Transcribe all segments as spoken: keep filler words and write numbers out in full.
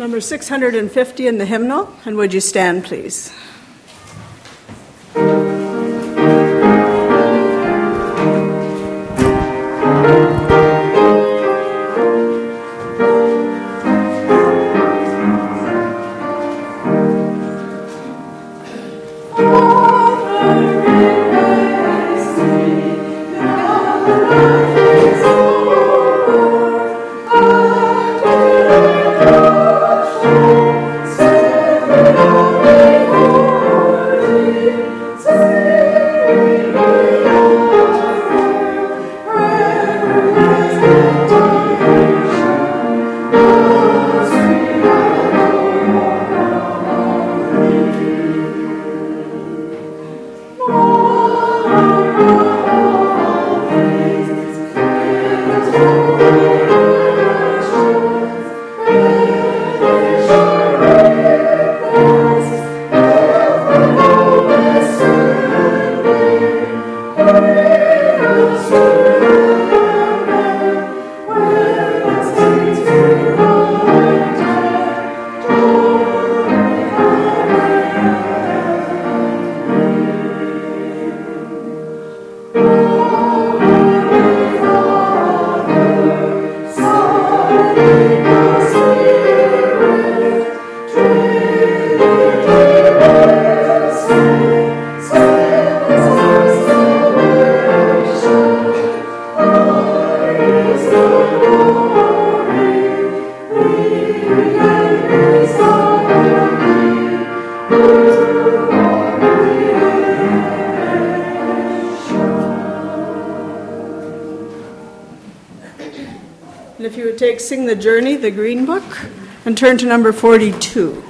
Number six hundred fifty in the hymnal, and would you stand, please? And if you would take Sing the Journey, the Green Book, and turn to number forty-two.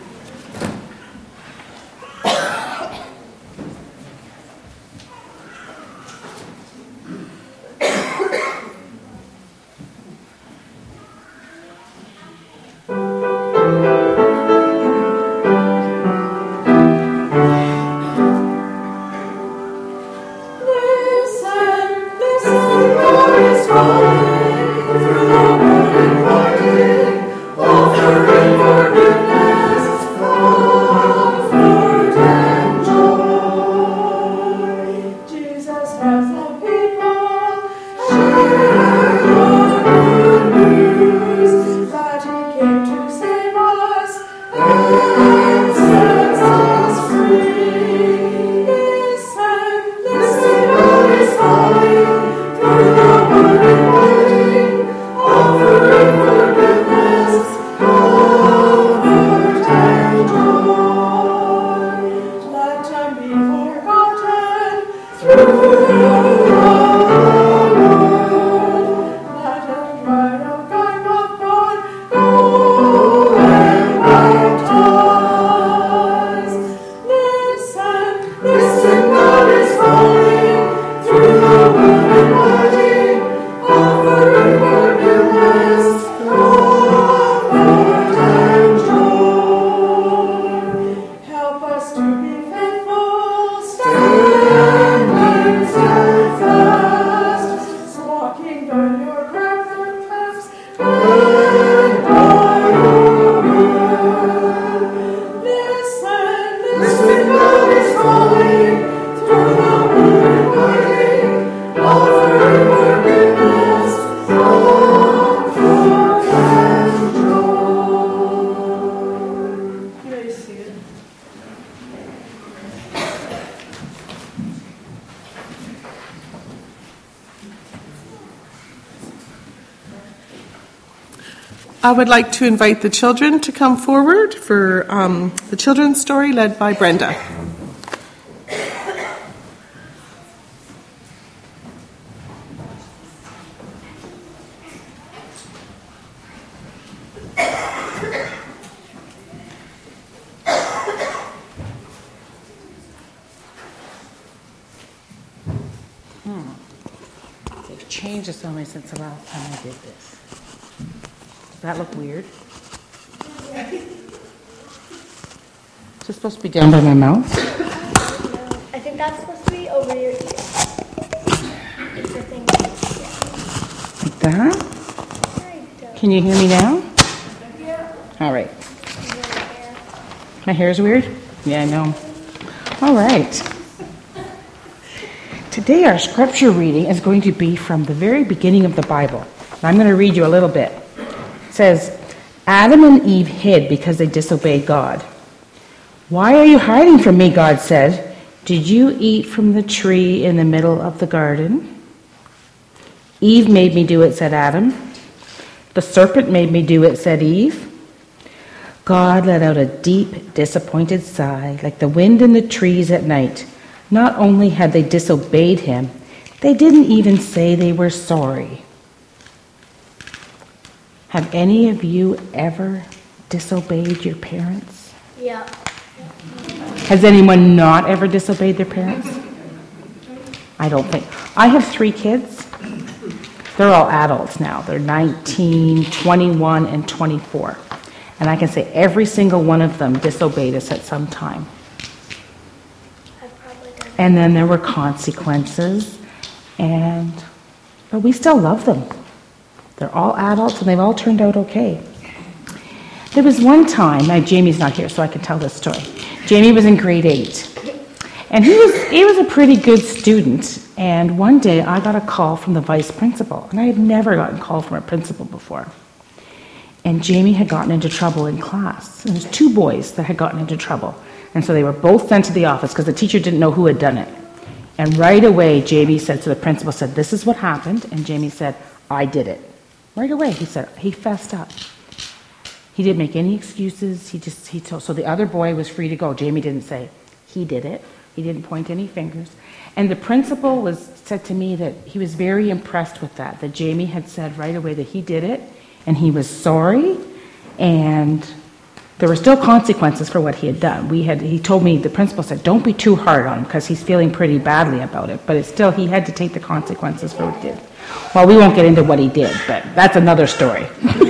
I would like to invite the children to come forward for um, the children's story led by Brenda. Hmm. They've changed it so much since the last time I did this. Does that look weird? Is it supposed to be down by my mouth? I think that's supposed to be over your ear. The thing like that? Can you hear me now? Yeah. All right. My hair's weird? Yeah, I know. All right. Today our scripture reading is going to be from the very beginning of the Bible. I'm going to read you a little bit. It says, Adam and Eve hid because they disobeyed God. Why are you hiding from me, God said. Did you eat from the tree in the middle of the garden? Eve made me do it, said Adam. The serpent made me do it, said Eve. God let out a deep, disappointed sigh, like the wind in the trees at night. Not only had they disobeyed him, they didn't even say they were sorry. Have any of you ever disobeyed your parents? Yeah. Has anyone not ever disobeyed their parents? I don't think. I have three kids. They're all adults now. They're nineteen, twenty-one, and twenty-four. And I can say every single one of them disobeyed us at some time. I've probably done And then there were consequences. And but we still love them. They're all adults and they've all turned out okay. There was one time, now Jamie's not here so I can tell this story. Jamie was in grade eight. And he was he was a pretty good student. And one day I got a call from the vice principal. And I had never gotten a call from a principal before. And Jamie had gotten into trouble in class. And there's two boys that had gotten into trouble. And so they were both sent to the office because the teacher didn't know who had done it. And right away, Jamie said to the principal, said, this is what happened. And Jamie said, I did it. Right away, he said, he fessed up. He didn't make any excuses. He just, he told, so the other boy was free to go. Jamie didn't say, he did it. He didn't point any fingers. And the principal was said to me that he was very impressed with that, that Jamie had said right away that he did it. And he was sorry, and there were still consequences for what he had done. We had, he told me, the principal said, don't be too hard on him because he's feeling pretty badly about it. But it's still, he had to take the consequences for what he did. Well, we won't get into what he did, but that's another story.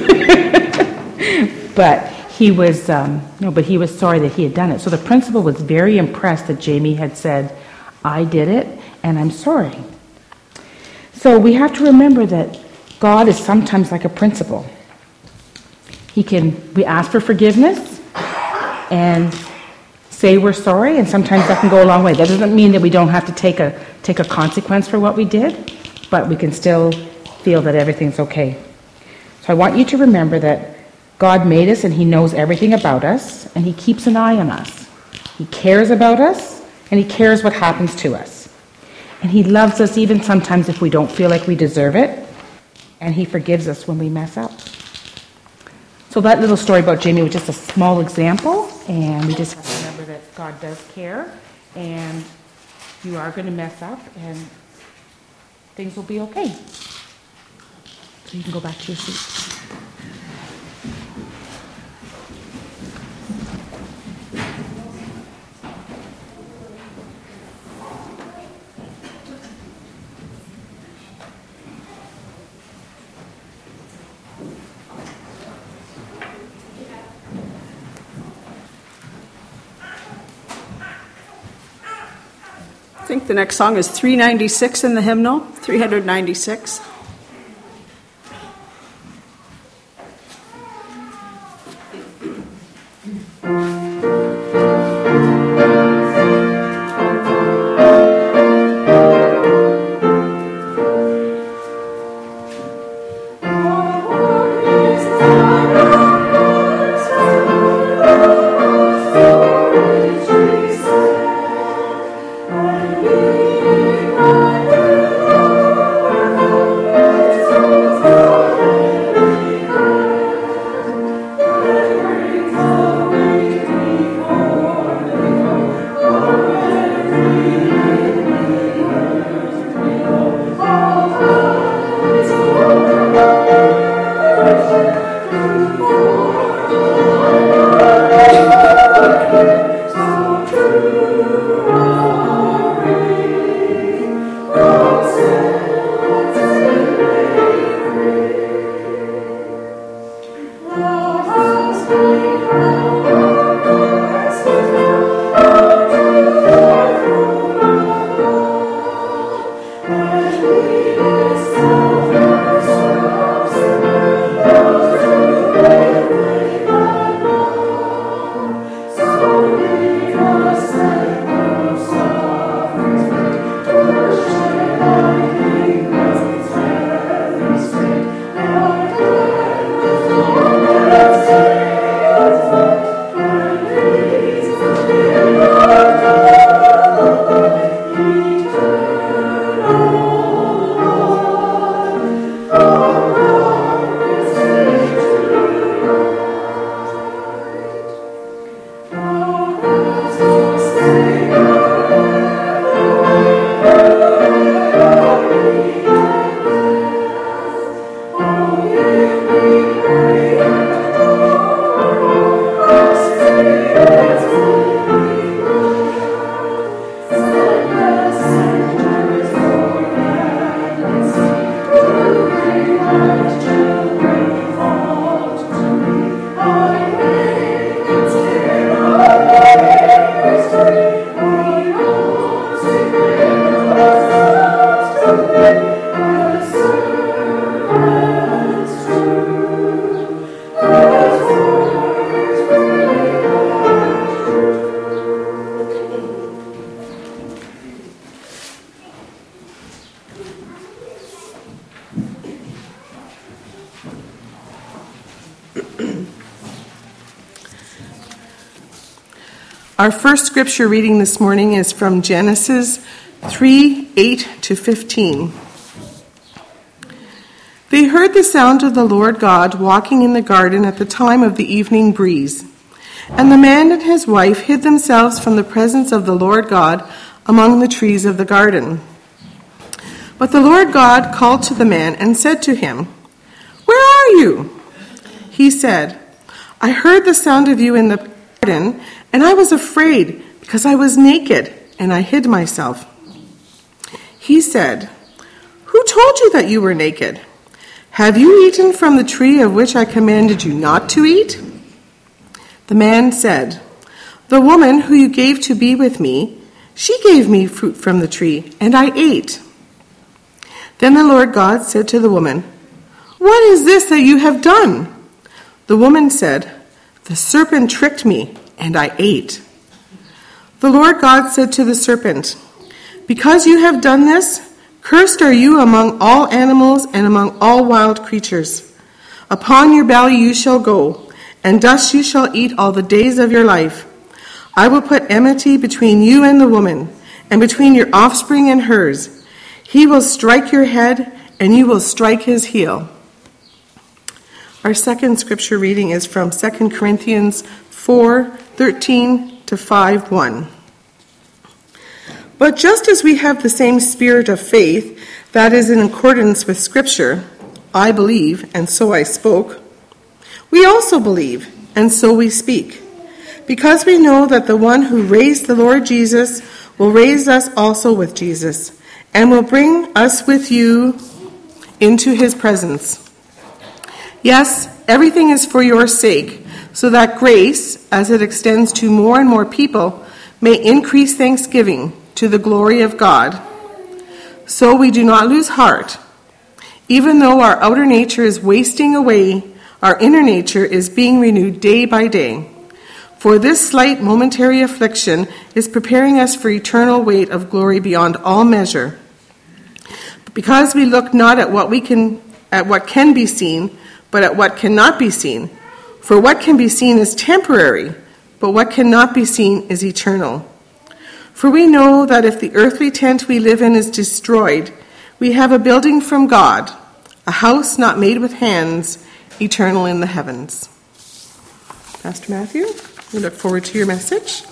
But he was, um, no, but he was sorry that he had done it. So the principal was very impressed that Jamie had said, I did it, and I'm sorry. So we have to remember that God is sometimes like a principal. He can, we ask for forgiveness and say we're sorry, and sometimes that can go a long way. That doesn't mean that we don't have to take a take a consequence for what we did, but we can still feel that everything's okay. So I want you to remember that God made us and he knows everything about us, and he keeps an eye on us. He cares about us, and he cares what happens to us. And he loves us even sometimes if we don't feel like we deserve it. And he forgives us when we mess up. So that little story about Jamie was just a small example, and we just have to remember that God does care, and you are going to mess up, and things will be okay. So you can go back to your seat. I think the next song is three ninety-six in the hymnal, three ninety-six. Oh, Our first scripture reading this morning is from Genesis three, eight to fifteen. They heard the sound of the Lord God walking in the garden at the time of the evening breeze. And the man and his wife hid themselves from the presence of the Lord God among the trees of the garden. But the Lord God called to the man and said to him, "Where are you?" He said, "I heard the sound of you in the garden, and I was afraid because I was naked, and I hid myself." He said, "Who told you that you were naked? Have you eaten from the tree of which I commanded you not to eat?" The man said, "The woman who you gave to be with me, she gave me fruit from the tree, and I ate." Then the Lord God said to the woman, "What is this that you have done?" The woman said, "The serpent tricked me, and I ate." The Lord God said to the serpent, "Because you have done this, cursed are you among all animals and among all wild creatures. Upon your belly you shall go, and dust you shall eat all the days of your life. I will put enmity between you and the woman, and between your offspring and hers. He will strike your head, and you will strike his heel." Our second scripture reading is from Second Corinthians four, thirteen to five, one. "But just as we have the same spirit of faith that is in accordance with Scripture, I believe, and so I spoke, we also believe, and so we speak, because we know that the one who raised the Lord Jesus will raise us also with Jesus, and will bring us with you into his presence. Yes, everything is for your sake, so that grace, as it extends to more and more people, may increase thanksgiving to the glory of God. So we do not lose heart. Even though our outer nature is wasting away, our inner nature is being renewed day by day. For this slight momentary affliction is preparing us for eternal weight of glory beyond all measure. Because we look not at what we can at what can be seen, but at what cannot be seen. For what can be seen is temporary, but what cannot be seen is eternal. For we know that if the earthly tent we live in is destroyed, we have a building from God, a house not made with hands, eternal in the heavens." Pastor Matthew, we look forward to your message.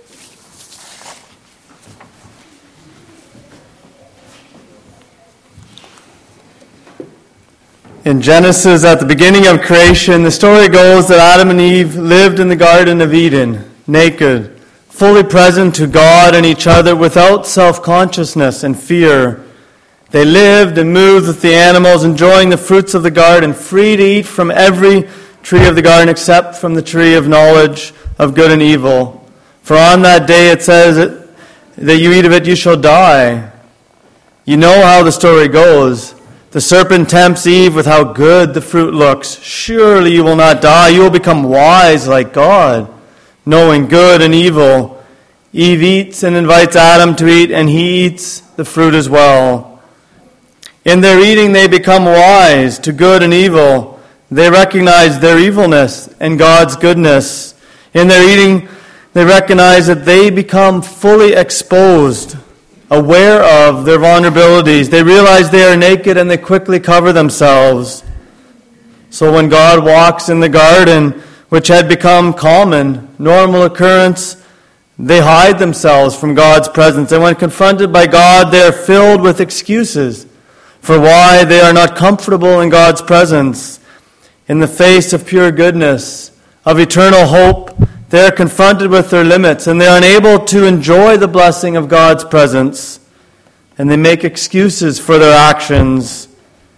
In Genesis, at the beginning of creation, the story goes that Adam and Eve lived in the Garden of Eden, naked, fully present to God and each other without self-consciousness and fear. They lived and moved with the animals, enjoying the fruits of the garden, free to eat from every tree of the garden except from the tree of knowledge of good and evil. For on that day it says that you eat of it, you shall die. You know how the story goes. The serpent tempts Eve with how good the fruit looks. Surely you will not die. You will become wise like God, knowing good and evil. Eve eats and invites Adam to eat, and he eats the fruit as well. In their eating, they become wise to good and evil. They recognize their evilness and God's goodness. In their eating, they recognize that they become fully exposed, aware of their vulnerabilities. They realize they are naked and they quickly cover themselves. So when God walks in the garden, which had become common, normal occurrence, they hide themselves from God's presence. And when confronted by God, they are filled with excuses for why they are not comfortable in God's presence. In the face of pure goodness, of eternal hope, they are confronted with their limits, and they are unable to enjoy the blessing of God's presence, and they make excuses for their actions.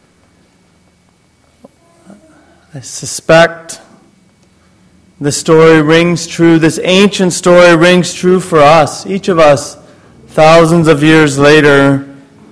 I suspect the story rings true, this ancient story rings true for us, each of us, thousands of years later.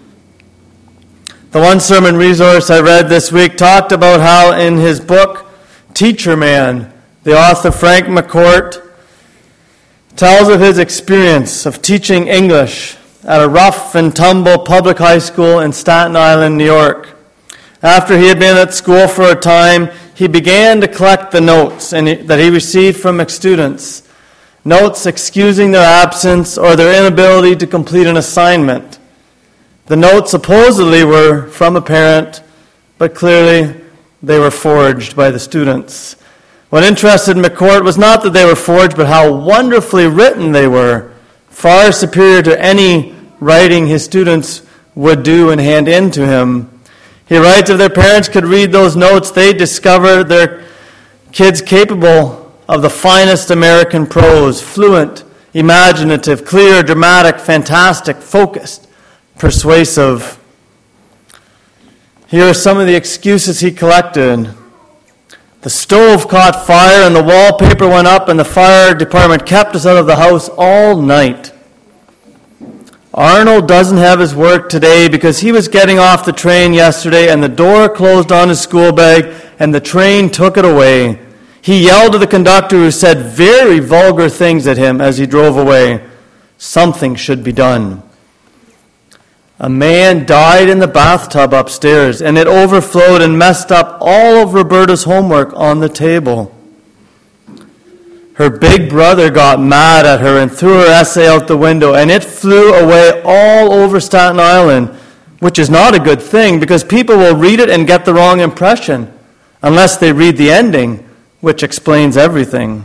The one sermon resource I read this week talked about how in his book, Teacher Man, the author Frank McCourt tells of his experience of teaching English at a rough and tumble public high school in Staten Island, New York. After he had been at school for a time, he began to collect the notes and that he received from students. notes excusing their absence or their inability to complete an assignment. The notes supposedly were from a parent, but clearly they were forged by the students. What interested McCourt was not that they were forged, but how wonderfully written they were, far superior to any writing his students would do and hand in to him. He writes, if their parents could read those notes, they'd discover their kids capable of the finest American prose, fluent, imaginative, clear, dramatic, fantastic, focused, persuasive. Here are some of the excuses he collected. The stove caught fire and the wallpaper went up and the fire department kept us out of the house all night. Arnold doesn't have his work today because he was getting off the train yesterday and the door closed on his school bag and the train took it away. He yelled at the conductor who said very vulgar things at him as he drove away. Something should be done. A man died in the bathtub upstairs, and it overflowed and messed up all of Roberta's homework on the table. Her big brother got mad at her and threw her essay out the window, and it flew away all over Staten Island, which is not a good thing because people will read it and get the wrong impression, unless they read the ending, which explains everything.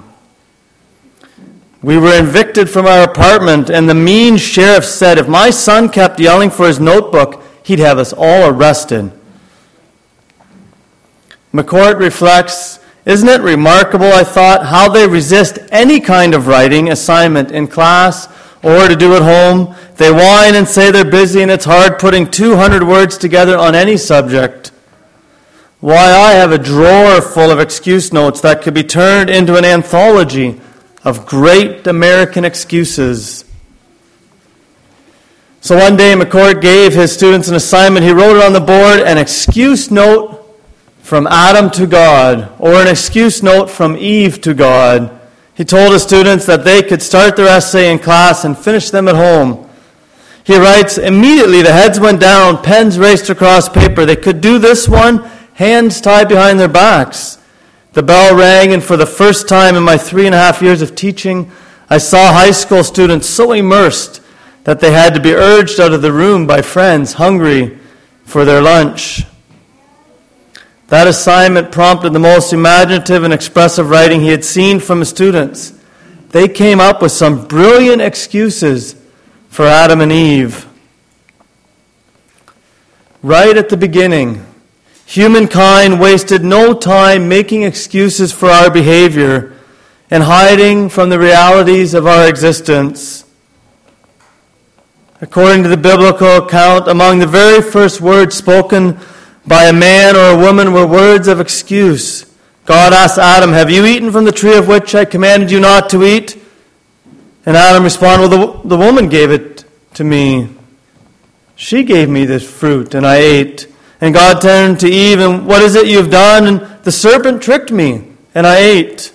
We were evicted from our apartment, and the mean sheriff said if my son kept yelling for his notebook, he'd have us all arrested. McCourt reflects, isn't it remarkable, I thought, how they resist any kind of writing assignment in class or to do at home? They whine and say they're busy, and it's hard putting two hundred words together on any subject. Why, I have a drawer full of excuse notes that could be turned into an anthology of great American excuses. So one day McCourt gave his students an assignment. He wrote it on the board, an excuse note from Adam to God, or an excuse note from Eve to God. He told his students that they could start their essay in class and finish them at home. He writes, immediately the heads went down, pens raced across paper. They could do this one, hands tied behind their backs. The bell rang, and for the first time in my three and a half years of teaching, I saw high school students so immersed that they had to be urged out of the room by friends hungry for their lunch. That assignment prompted the most imaginative and expressive writing he had seen from his students. They came up with some brilliant excuses for Adam and Eve. Right at the beginning, humankind wasted no time making excuses for our behavior and hiding from the realities of our existence. According to the biblical account, among the very first words spoken by a man or a woman were words of excuse. God asked Adam, have you eaten from the tree of which I commanded you not to eat? And Adam responded, well, the, the woman gave it to me. She gave me this fruit, and I ate. And God turned to Eve, and what is it you've done? And the serpent tricked me, and I ate.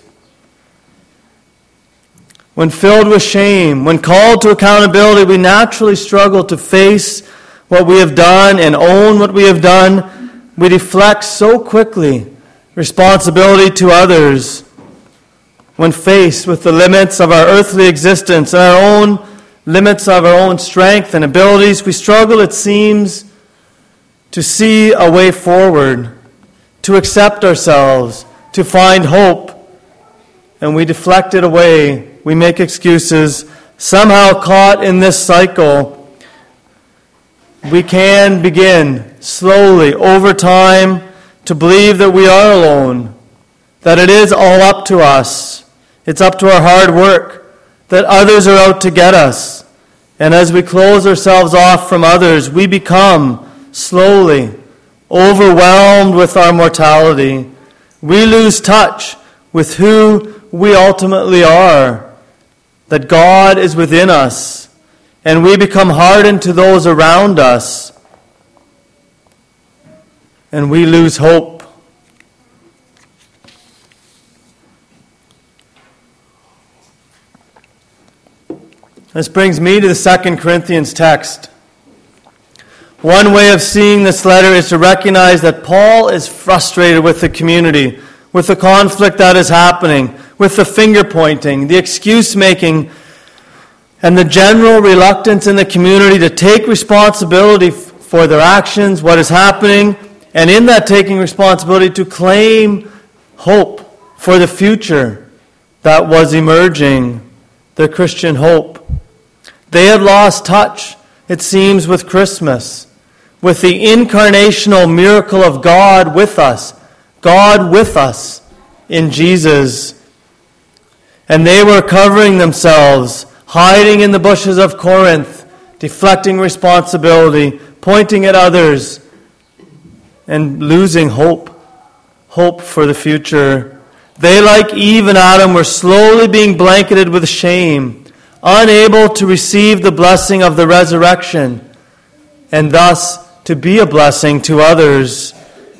When filled with shame, when called to accountability, we naturally struggle to face what we have done and own what we have done. We deflect so quickly responsibility to others. When faced with the limits of our earthly existence and our own limits of our own strength and abilities, we struggle, it seems, to see a way forward, to accept ourselves, to find hope. And we deflect it away. We make excuses. Somehow caught in this cycle, we can begin slowly, over time, to believe that we are alone, that it is all up to us. It's up to our hard work, that others are out to get us. And as we close ourselves off from others, we become slowly overwhelmed with our mortality. We lose touch with who we ultimately are, that God is within us. And we become hardened to those around us. And we lose hope. This brings me to the Second Corinthians text. One way of seeing this letter is to recognize that Paul is frustrated with the community, with the conflict that is happening, with the finger pointing, the excuse making, and the general reluctance in the community to take responsibility for their actions, what is happening, and in that taking responsibility to claim hope for the future that was emerging, their Christian hope. They had lost touch, it seems, with Christmas, with the incarnational miracle of God with us, God with us in Jesus. And they were covering themselves, hiding in the bushes of Corinth, deflecting responsibility, pointing at others, and losing hope, hope for the future. They, like Eve and Adam, were slowly being blanketed with shame, unable to receive the blessing of the resurrection, and thus to be a blessing to others.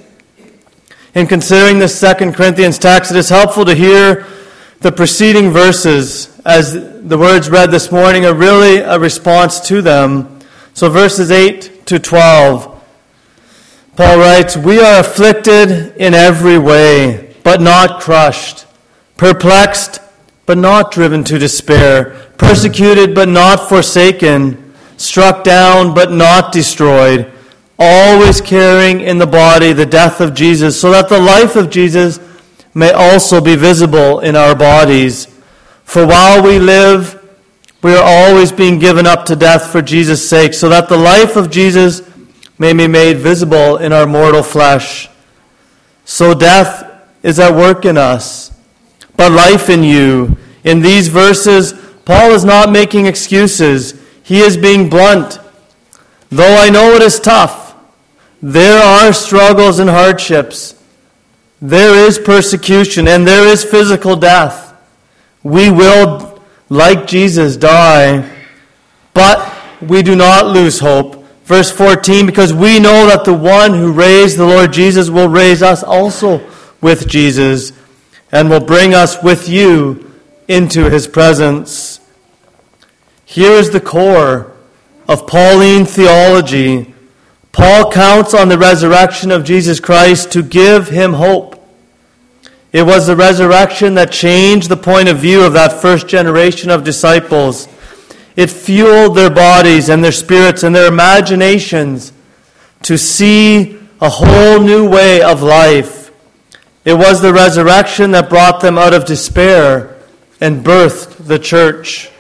In considering this Second Corinthians text, it is helpful to hear the preceding verses, as the words read this morning are really a response to them. So verses eight to twelve, Paul writes, "We are afflicted in every way, but not crushed, perplexed, but not driven to despair, persecuted, but not forsaken, struck down, but not destroyed, always carrying in the body the death of Jesus, so that the life of Jesus may also be visible in our bodies. For while we live, we are always being given up to death for Jesus' sake, so that the life of Jesus may be made visible in our mortal flesh. So death is at work in us, but life in you." In these verses, Paul is not making excuses. He is being blunt. Though I know it is tough, there are struggles and hardships. There is persecution and there is physical death. We will, like Jesus, die, but we do not lose hope. Verse fourteen, "Because we know that the one who raised the Lord Jesus will raise us also with Jesus and will bring us with you into his presence." Here is the core of Pauline theology. Paul counts on the resurrection of Jesus Christ to give him hope. It was the resurrection that changed the point of view of that first generation of disciples. It fueled their bodies and their spirits and their imaginations to see a whole new way of life. It was the resurrection that brought them out of despair and birthed the church.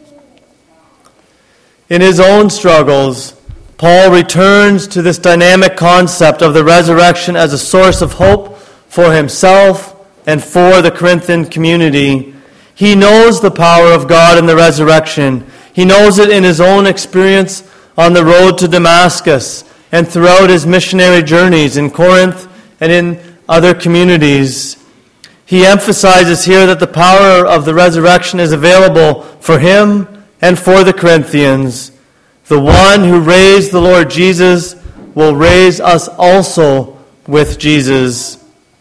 In his own struggles, Paul returns to this dynamic concept of the resurrection as a source of hope for himself and for the Corinthian community. He knows the power of God in the resurrection. He knows it in his own experience on the road to Damascus and throughout his missionary journeys in Corinth and in other communities. He emphasizes here that the power of the resurrection is available for him and for the Corinthians. The one who raised the Lord Jesus will raise us also with Jesus.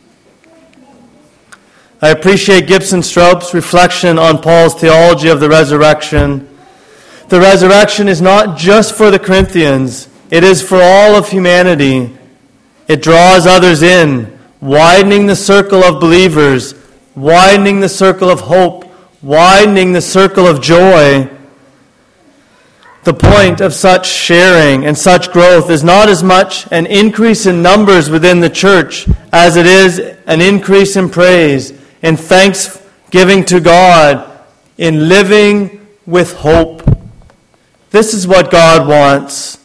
I appreciate Gibson Straup's reflection on Paul's theology of the resurrection. The resurrection is not just for the Corinthians, it is for all of humanity. It draws others in, widening the circle of believers, widening the circle of hope, widening the circle of joy. The point of such sharing and such growth is not as much an increase in numbers within the church as it is an increase in praise and thanksgiving to God in living with hope. This is what God wants.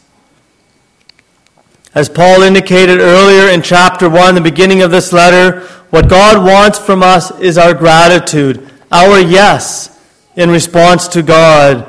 As Paul indicated earlier in chapter one, the beginning of this letter, what God wants from us is our gratitude, our yes in response to God.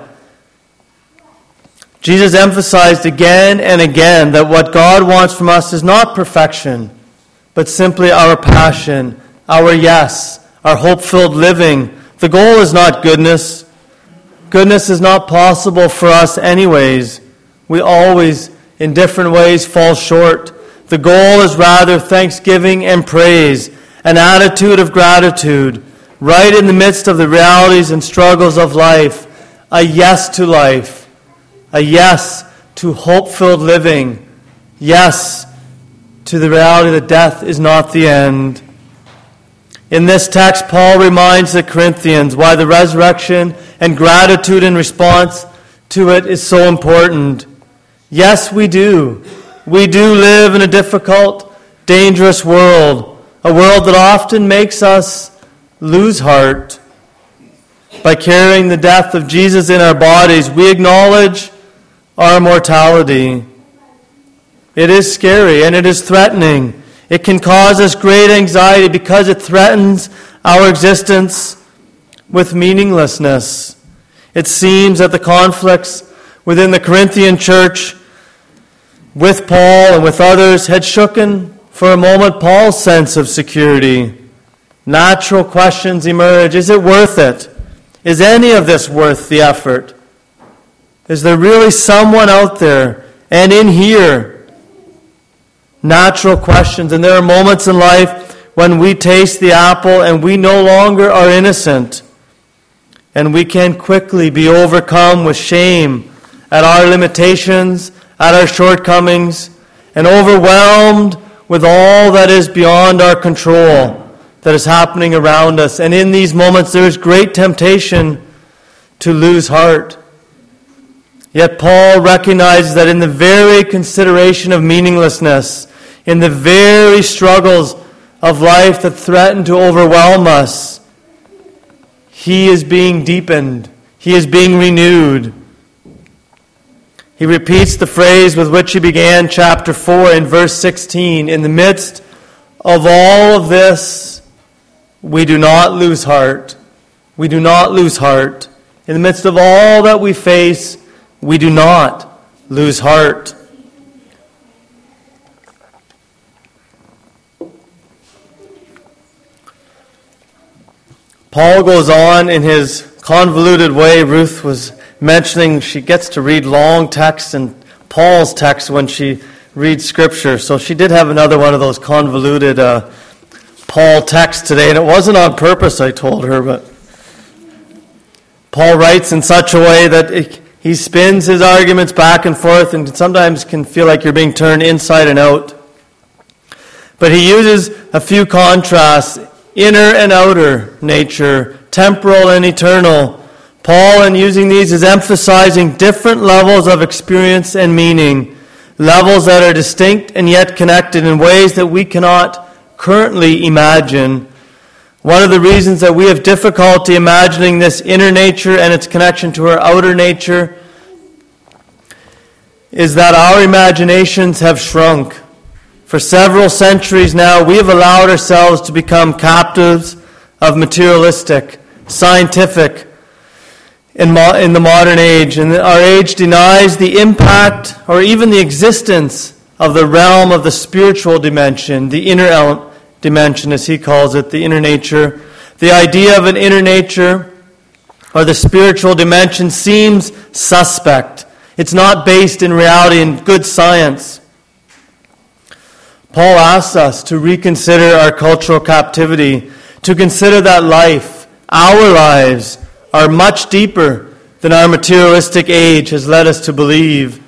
Jesus emphasized again and again that what God wants from us is not perfection, but simply our passion, our yes, our hope-filled living. The goal is not goodness. Goodness is not possible for us anyways. We always, in different ways, fall short. The goal is rather thanksgiving and praise, an attitude of gratitude, right in the midst of the realities and struggles of life, a yes to life. A yes to hope-filled living. Yes to the reality that death is not the end. In this text, Paul reminds the Corinthians why the resurrection and gratitude in response to it is so important. Yes, we do. We do live in a difficult, dangerous world, a world that often makes us lose heart. By carrying the death of Jesus in our bodies, we acknowledge our mortality. It is scary and it is threatening. It can cause us great anxiety because it threatens our existence with meaninglessness. It seems that the conflicts within the Corinthian church with Paul and with others had shooken for a moment Paul's sense of security. Natural questions emerge. Is it worth it? Is any of this worth the effort? Is there really someone out there and in here? Natural questions. And there are moments in life when we taste the apple and we no longer are innocent. And we can quickly be overcome with shame at our limitations, at our shortcomings, and overwhelmed with all that is beyond our control that is happening around us. And in these moments there is great temptation to lose heart. Yet Paul recognizes that in the very consideration of meaninglessness, in the very struggles of life that threaten to overwhelm us, he is being deepened. He is being renewed. He repeats the phrase with which he began chapter four in verse sixteen. In the midst of all of this, we do not lose heart. We do not lose heart. In the midst of all that we face, we do not lose heart. Paul goes on in his convoluted way. Ruth was mentioning she gets to read long texts and Paul's text when she reads Scripture. So she did have another one of those convoluted uh, Paul texts today, and it wasn't on purpose, I told her, but Paul writes in such a way that it, he spins his arguments back and forth and sometimes can feel like you're being turned inside and out. But he uses a few contrasts, inner and outer nature, temporal and eternal. Paul, in using these, is emphasizing different levels of experience and meaning, levels that are distinct and yet connected in ways that we cannot currently imagine. One of the reasons that we have difficulty imagining this inner nature and its connection to our outer nature is that our imaginations have shrunk. For several centuries now, we have allowed ourselves to become captives of materialistic, scientific, in, mo- in the modern age. And our age denies the impact or even the existence of the realm of the spiritual dimension, the inner ele- dimension, as he calls it, the inner nature. The idea of an inner nature or the spiritual dimension seems suspect. It's not based in reality in good science. Paul asks us to reconsider our cultural captivity, to consider that life, our lives, are much deeper than our materialistic age has led us to believe.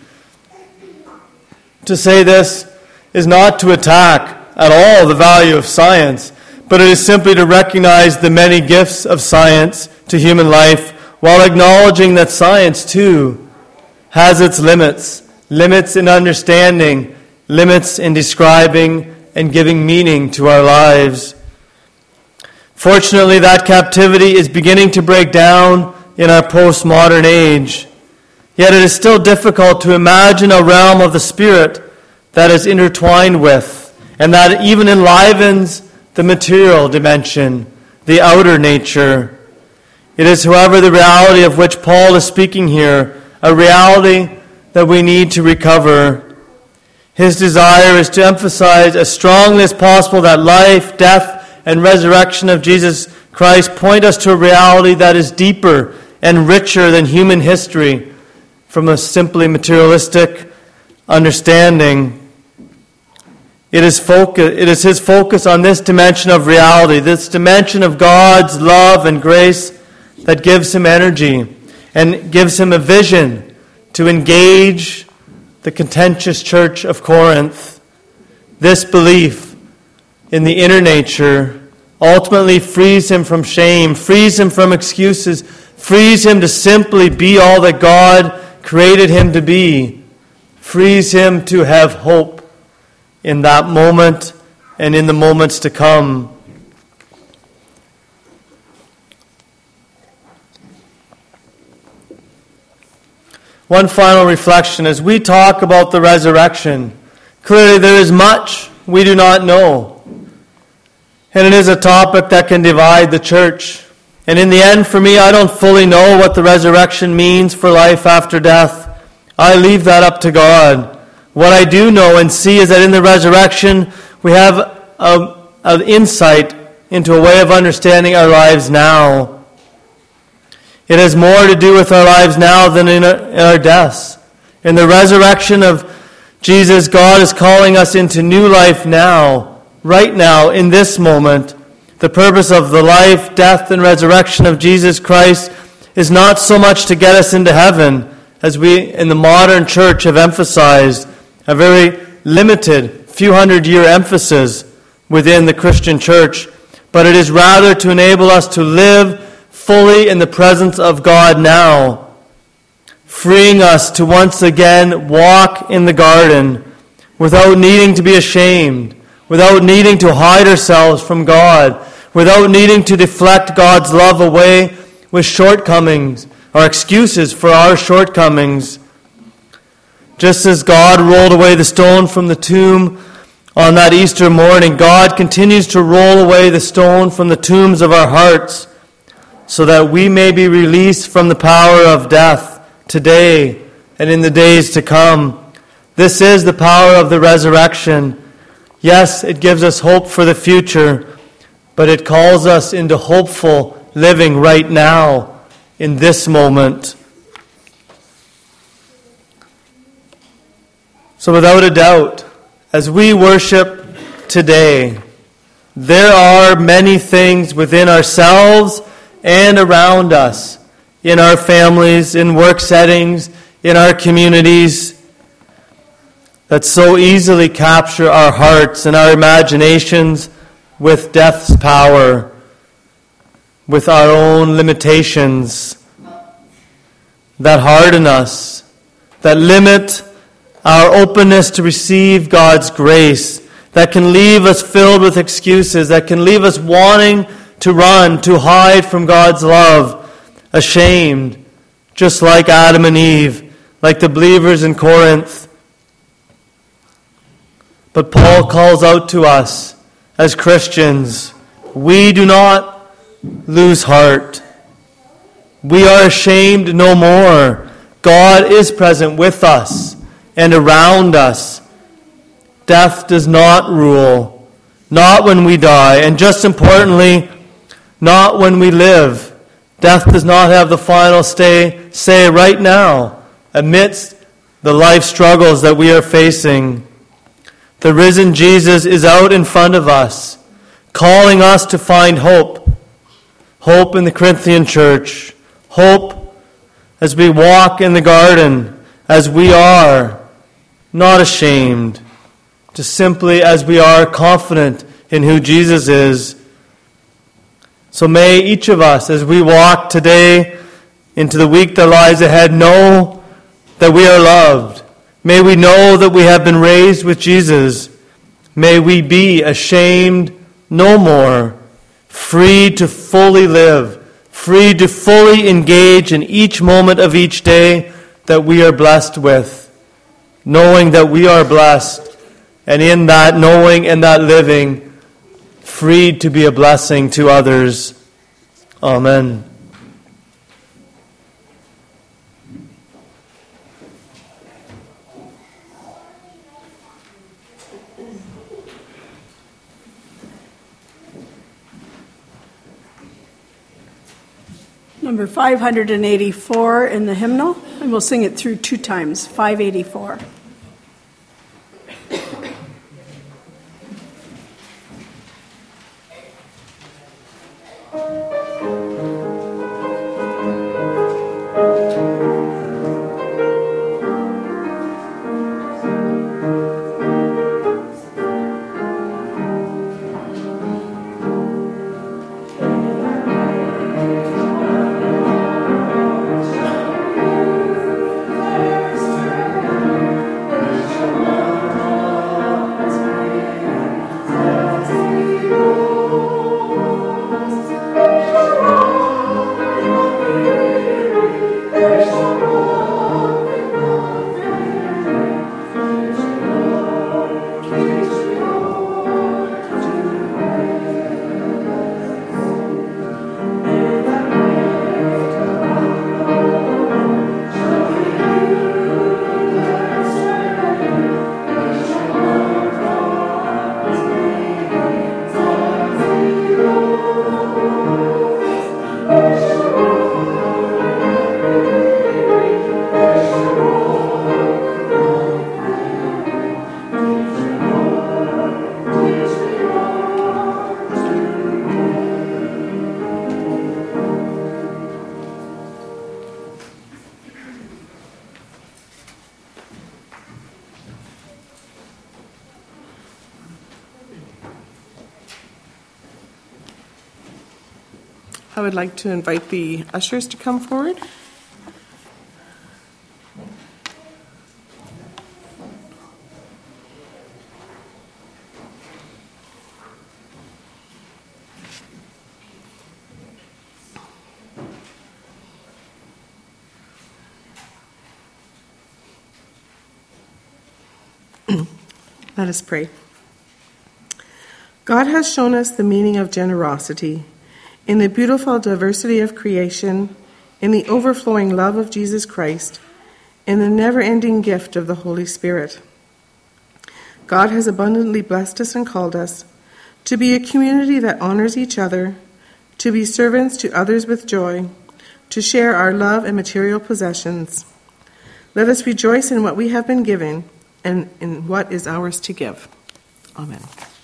To say this is not to attack at all the value of science, but it is simply to recognize the many gifts of science to human life while acknowledging that science, too, has its limits, limits in understanding, limits in describing and giving meaning to our lives. Fortunately, that captivity is beginning to break down in our postmodern age. Yet it is still difficult to imagine a realm of the Spirit that is intertwined with and that even enlivens the material dimension, the outer nature. It is, however, the reality of which Paul is speaking here, a reality that we need to recover. His desire is to emphasize as strongly as possible that life, death, and resurrection of Jesus Christ point us to a reality that is deeper and richer than human history from a simply materialistic understanding. It is focus, it is his focus on this dimension of reality, this dimension of God's love and grace that gives him energy and gives him a vision to engage the contentious church of Corinth. This belief in the inner nature ultimately frees him from shame, frees him from excuses, frees him to simply be all that God created him to be, frees him to have hope in that moment and in the moments to come. One final reflection as we talk about the resurrection. Clearly, there is much we do not know. And it is a topic that can divide the church. And in the end, for me, I don't fully know what the resurrection means for life after death. I leave that up to God. What I do know and see is that in the resurrection, we have an insight into a way of understanding our lives now. It has more to do with our lives now than in our, in our deaths. In the resurrection of Jesus, God is calling us into new life now, right now, in this moment. The purpose of the life, death, and resurrection of Jesus Christ is not so much to get us into heaven, as we in the modern church have emphasized, a very limited, few hundred year emphasis within the Christian church, but it is rather to enable us to live fully in the presence of God now, freeing us to once again walk in the garden without needing to be ashamed, without needing to hide ourselves from God, without needing to deflect God's love away with shortcomings or excuses for our shortcomings. Just as God rolled away the stone from the tomb on that Easter morning, God continues to roll away the stone from the tombs of our hearts so that we may be released from the power of death today and in the days to come. This is the power of the resurrection. Yes, it gives us hope for the future, but it calls us into hopeful living right now, in this moment. So without a doubt, as we worship today, there are many things within ourselves and around us, in our families, in work settings, in our communities, that so easily capture our hearts and our imaginations with death's power, with our own limitations that harden us, that limit our openness to receive God's grace, that can leave us filled with excuses, that can leave us wanting to run, to hide from God's love, ashamed, just like Adam and Eve, like the believers in Corinth. But Paul calls out to us as Christians, we do not lose heart. We are ashamed no more. God is present with us and around us. Death does not rule, not when we die, and just importantly, not when we live. Death does not have the final stay, say right now, amidst the life struggles that we are facing. The risen Jesus is out in front of us, calling us to find hope. Hope in the Corinthian church. Hope as we walk in the garden, as we are, not ashamed, just simply as we are confident in who Jesus is. So may each of us, as we walk today into the week that lies ahead, know that we are loved. May we know that we have been raised with Jesus. May we be ashamed no more, free to fully live, free to fully engage in each moment of each day that we are blessed with, knowing that we are blessed, and in that knowing and that living, freed to be a blessing to others. Amen. Number five hundred eighty-four in the hymnal, and we'll sing it through two times, five eighty-four. I would like to invite the ushers to come forward. Let us pray. God has shown us the meaning of generosity in the beautiful diversity of creation, in the overflowing love of Jesus Christ, in the never-ending gift of the Holy Spirit. God has abundantly blessed us and called us to be a community that honors each other, to be servants to others with joy, to share our love and material possessions. Let us rejoice in what we have been given and in what is ours to give. Amen.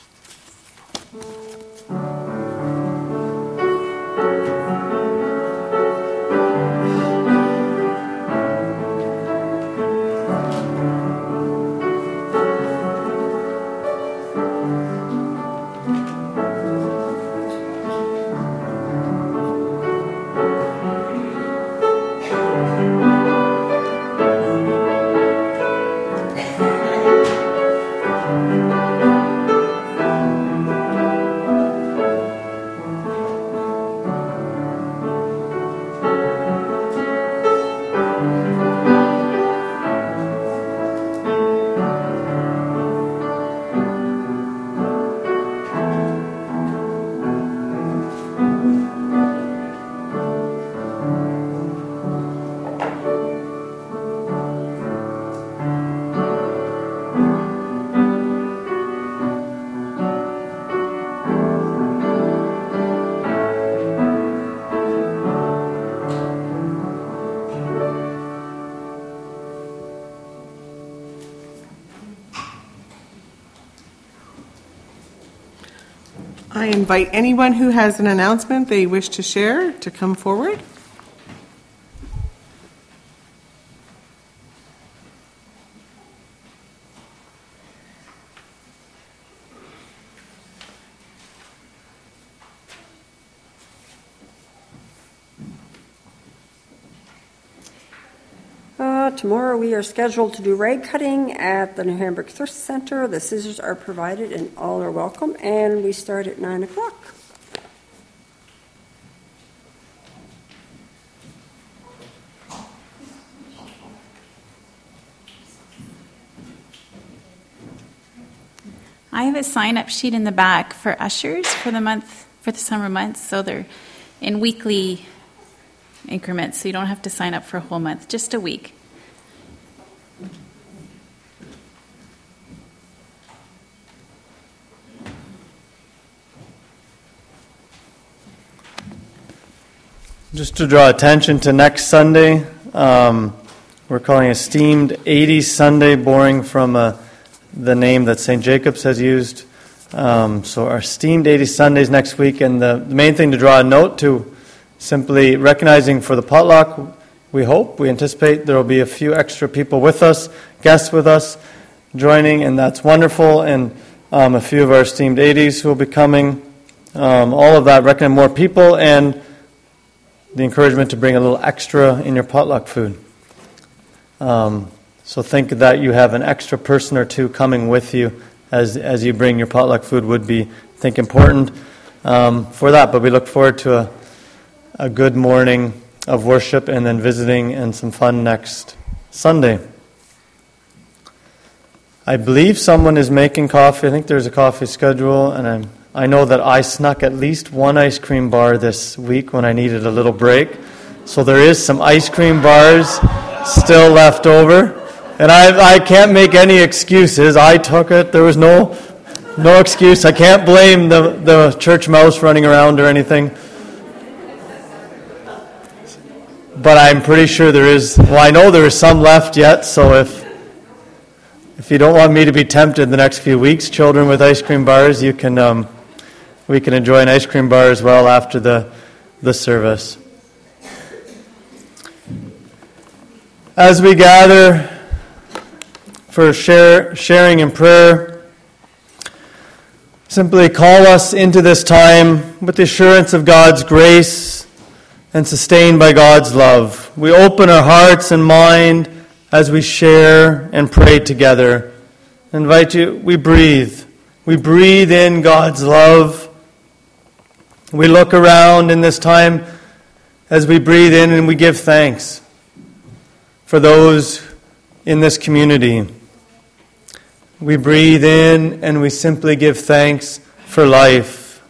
I invite anyone who has an announcement they wish to share to come forward. Uh, tomorrow we are scheduled to do rag cutting at the New Hamburg Thrift Center. The scissors are provided and all are welcome, and we start at nine o'clock. I have a sign-up sheet in the back for ushers for the month, for the summer months, so they're in weekly increments, so you don't have to sign up for a whole month, just a week. Just to draw attention to next Sunday, um, we're calling Esteemed eighties Sunday, borrowing from uh, the name that Saint Jacobs has used. Um, so our Esteemed eighties Sundays next week, and the, the main thing to draw a note to, simply recognizing for the potluck, we hope, we anticipate there will be a few extra people with us, guests with us, joining, and that's wonderful, and um, a few of our esteemed eighties who will be coming. Um, all of that, recommend more people, and the encouragement to bring a little extra in your potluck food. Um, so think that you have an extra person or two coming with you as as you bring your potluck food would be, I think, important um, for that. But we look forward to a a good morning of worship and then visiting and some fun next Sunday. I believe someone is making coffee. I think there's a coffee schedule, and I'm, I know that I snuck at least one ice cream bar this week when I needed a little break. So there is some ice cream bars still left over, and I I can't make any excuses. I took it. There was no no excuse. I can't blame the, the church mouse running around or anything. But I'm pretty sure there is, well, I know there is some left yet, so if if you don't want me to be tempted the next few weeks, children with ice cream bars, you can, um, we can enjoy an ice cream bar as well after the, the service. As we gather for share, sharing in prayer, simply call us into this time with the assurance of God's grace, and sustained by God's love. We open our hearts and mind as we share and pray together. I invite you, we breathe. We breathe in God's love. We look around in this time as we breathe in and we give thanks for those in this community. We breathe in and we simply give thanks for life.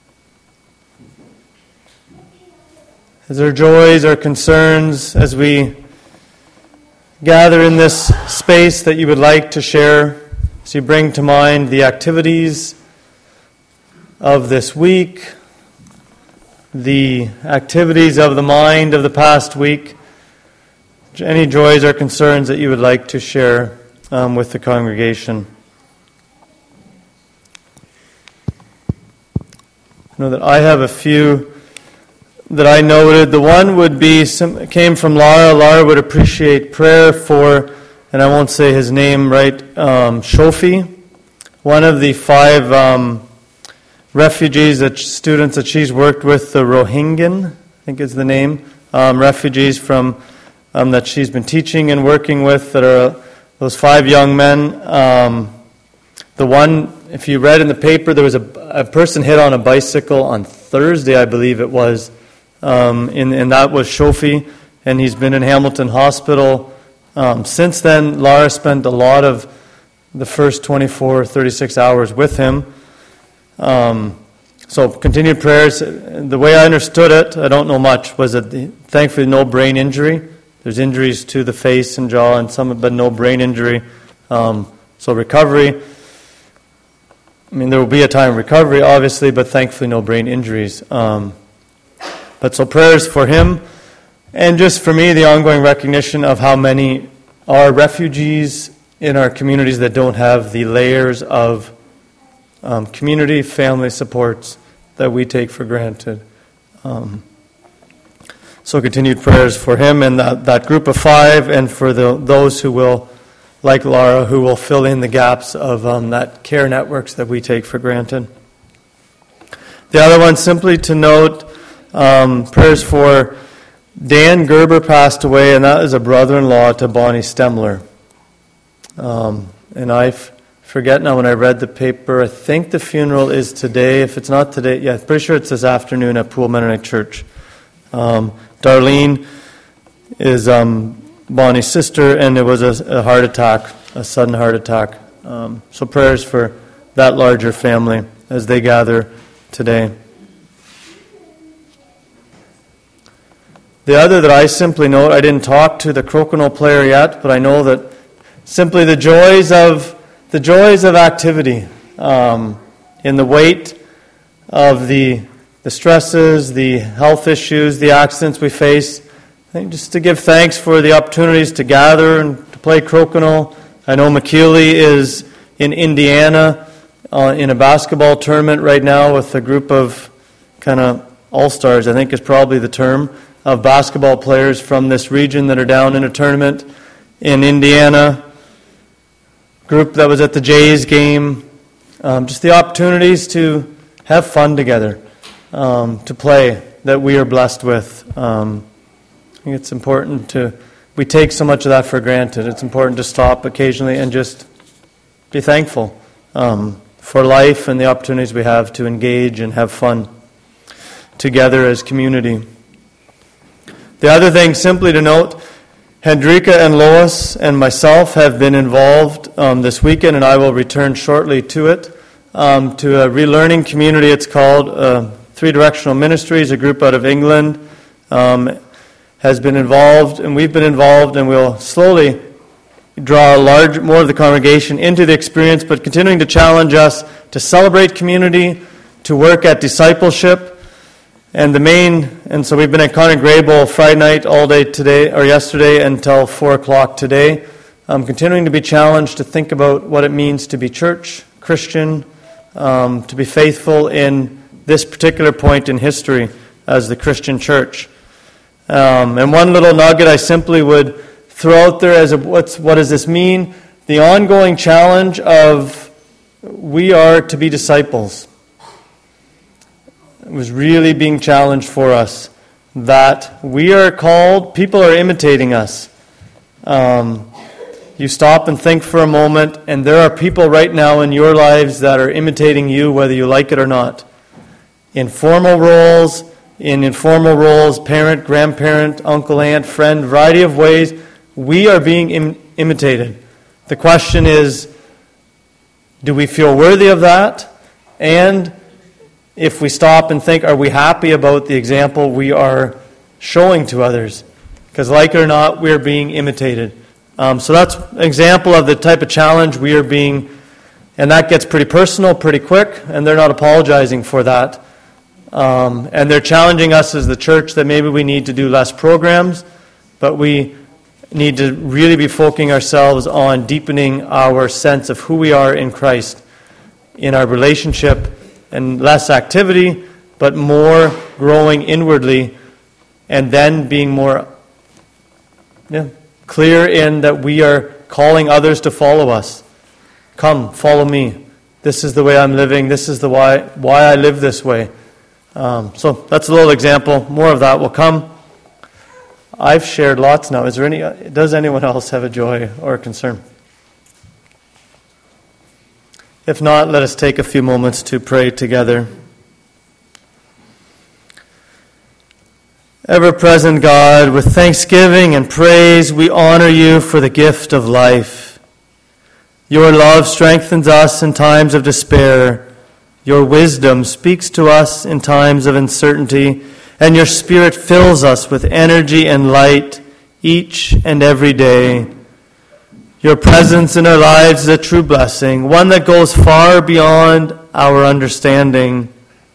As our joys, our concerns, as we gather in this space that you would like to share, as you bring to mind the activities of this week, the activities of the mind of the past week, any joys or concerns that you would like to share um, with the congregation. I know that I have a few that I noted. The one would be, some, came from Lara. Lara would appreciate prayer for, and I won't say his name right, um, Shofi, one of the five um, refugees, that students that she's worked with, the Rohingyan, I think is the name, um, refugees from um, that she's been teaching and working with, that are those five young men. Um, the one, if you read in the paper, there was a, a person hit on a bicycle on Thursday, I believe it was, um, and, and that was Shofi, and he's been in Hamilton Hospital. Um, since then, Lara spent a lot of the first twenty-four, thirty-six hours with him. Um, so continued prayers. The way I understood it, I don't know much, was that the, thankfully no brain injury. There's injuries to the face and jaw and some, but no brain injury. Um, so recovery. I mean, there will be a time of recovery, obviously, but thankfully no brain injuries. Um, but so prayers for him. And just for me, the ongoing recognition of how many are refugees in our communities that don't have the layers of um, community, family supports that we take for granted. Um, so continued prayers for him and that, that group of five, and for the, those who will, like Lara, who will fill in the gaps of um, that care networks that we take for granted. The other one, simply to note, um, prayers for Dan Gerber passed away, and that is a brother-in-law to Bonnie Stemler. Um, and I f- forget now when I read the paper, I think the funeral is today. If it's not today, yeah, I'm pretty sure it's this afternoon at Poole Mennonite Church. Um, Darlene is um, Bonnie's sister, and it was a, a heart attack, a sudden heart attack. Um, so prayers for that larger family as they gather today. The other that I simply note, I didn't talk to the crokinole player yet, but I know that simply the joys of the joys of activity, um, in the weight of the the stresses, the health issues, the accidents we face. I think just to give thanks for the opportunities to gather and to play crokinole. I know McKeely is in Indiana uh, in a basketball tournament right now with a group of kind of all-stars, I think is probably the term, of basketball players from this region that are down in a tournament in Indiana. Group that was at the Jays game. Um, just the opportunities to have fun together, um, to play, that we are blessed with. Um, I think it's important to, we take so much of that for granted. It's important to stop occasionally and just be thankful um, for life and the opportunities we have to engage and have fun together as community. The other thing, simply to note, Hendrika and Lois and myself have been involved um, this weekend, and I will return shortly to it, um, to a relearning community. It's called uh, Three Directional Ministries, a group out of England, um, has been involved, and we've been involved, and we'll slowly draw a large, more of the congregation into the experience, but continuing to challenge us to celebrate community, to work at discipleship. And the main, and so we've been at Conor Grable Friday night all day today, or yesterday until four o'clock today, um, continuing to be challenged to think about what it means to be church, Christian, um, to be faithful in this particular point in history as the Christian church. Um, and one little nugget I simply would throw out there as a, what's, what does this mean? The ongoing challenge of we are to be disciples. It was really being challenged for us that we are called, people are imitating us. Um, you stop and think for a moment, and there are people right now in your lives that are imitating you, whether you like it or not. In formal roles, in informal roles, parent, grandparent, uncle, aunt, friend, variety of ways, we are being im- imitated. The question is, do we feel worthy of that? And if we stop and think, are we happy about the example we are showing to others? Because like it or not, we're being imitated. Um, so that's an example of the type of challenge we are being, and that gets pretty personal pretty quick, and they're not apologizing for that. Um, and they're challenging us as the church that maybe we need to do less programs, but we need to really be focusing ourselves on deepening our sense of who we are in Christ, in our relationship, and less activity, but more growing inwardly, and then being more yeah, clear in that we are calling others to follow us. Come, follow me. This is the way I'm living. This is the why why I live this way. Um, so that's a little example. More of that will come. I've shared lots now. Is there any? Does anyone else have a joy or a concern? If not, let us take a few moments to pray together. Ever-present God, with thanksgiving and praise, we honor you for the gift of life. Your love strengthens us in times of despair. Your wisdom speaks to us in times of uncertainty, and your Spirit fills us with energy and light each and every day. Your presence in our lives is a true blessing, one that goes far beyond our understanding.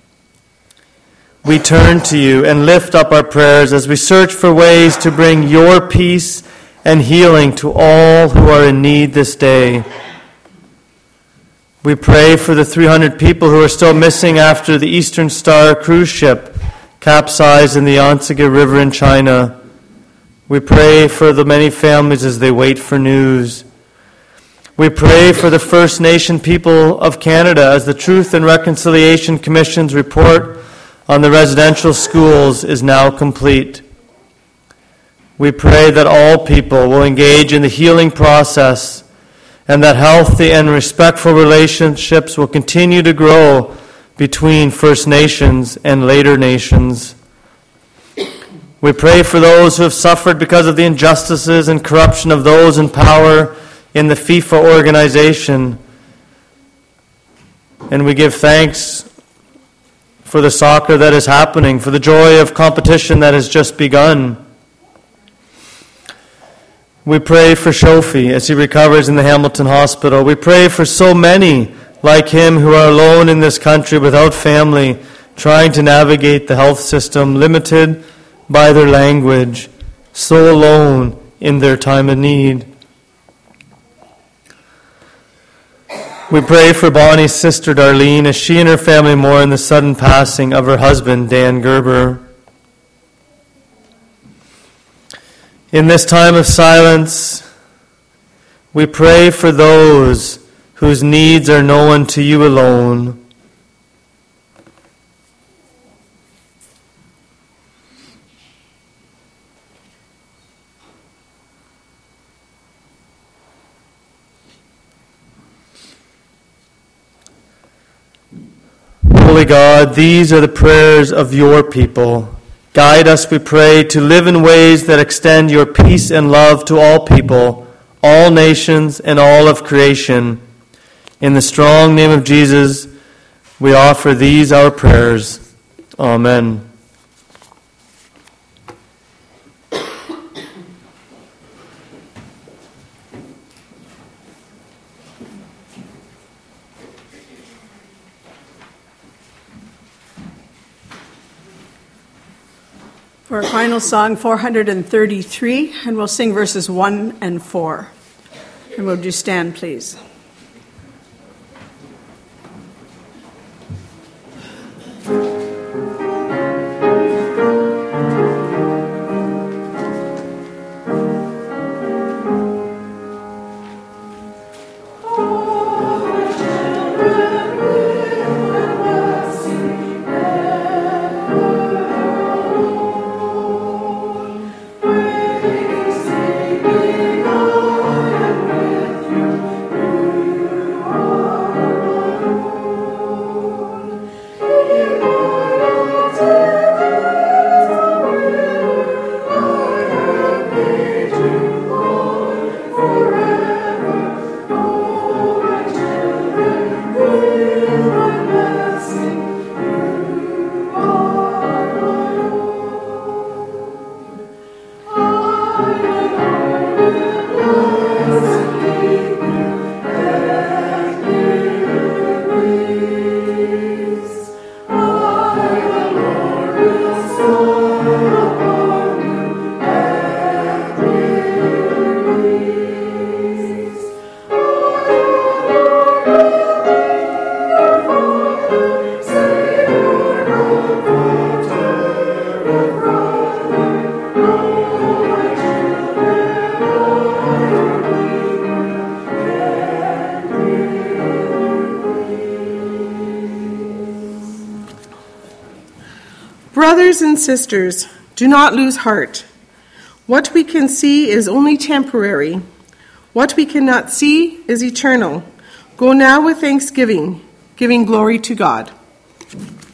We turn to you and lift up our prayers as we search for ways to bring your peace and healing to all who are in need this day. We pray for the three hundred people who are still missing after the Eastern Star cruise ship capsized in the Yangtze River in China. We pray for the many families as they wait for news. We pray for the First Nation people of Canada as the Truth and Reconciliation Commission's report on the residential schools is now complete. We pray that all people will engage in the healing process and that healthy and respectful relationships will continue to grow between First Nations and later nations. We pray for those who have suffered because of the injustices and corruption of those in power in the FIFA organization. And we give thanks for the soccer that is happening, for the joy of competition that has just begun. We pray for Shofi as he recovers in the Hamilton Hospital. We pray for so many like him who are alone in this country without family, trying to navigate the health system, limited by their language, so alone in their time of need. We pray for Bonnie's sister Darlene as she and her family mourn the sudden passing of her husband, Dan Gerber. In this time of silence, we pray for those whose needs are known to you alone. Holy God, these are the prayers of your people. Guide us, we pray, to live in ways that extend your peace and love to all people, all nations, and all of creation. In the strong name of Jesus, we offer these our prayers. Amen. For our final song, four hundred thirty-three, and we'll sing verses one and four. And would you stand, please? Oh, Brothers and sisters, do not lose heart. What we can see is only temporary. What we cannot see is eternal. Go now with thanksgiving, giving glory to God.